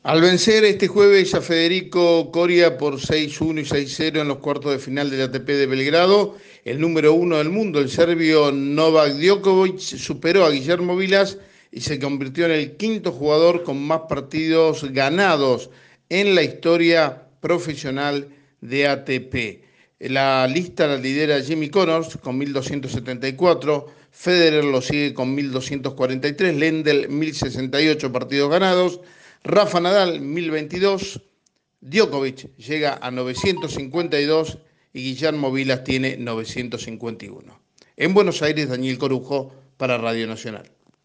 Al vencer este jueves a Federico Coria por 6-1 y 6-0 en los cuartos de final del ATP de Belgrado, el número uno del mundo, el serbio Novak Djokovic, superó a Guillermo Vilas y se convirtió en el quinto jugador con más partidos ganados en la historia profesional de ATP. La lista la lidera Jimmy Connors con 1.274, Federer lo sigue con 1.243, Lendl 1.068 partidos ganados, Rafa Nadal 1.022, Djokovic llega a 952 y Guillermo Vilas tiene 951. En Buenos Aires, Daniel Corujo para Radio Nacional.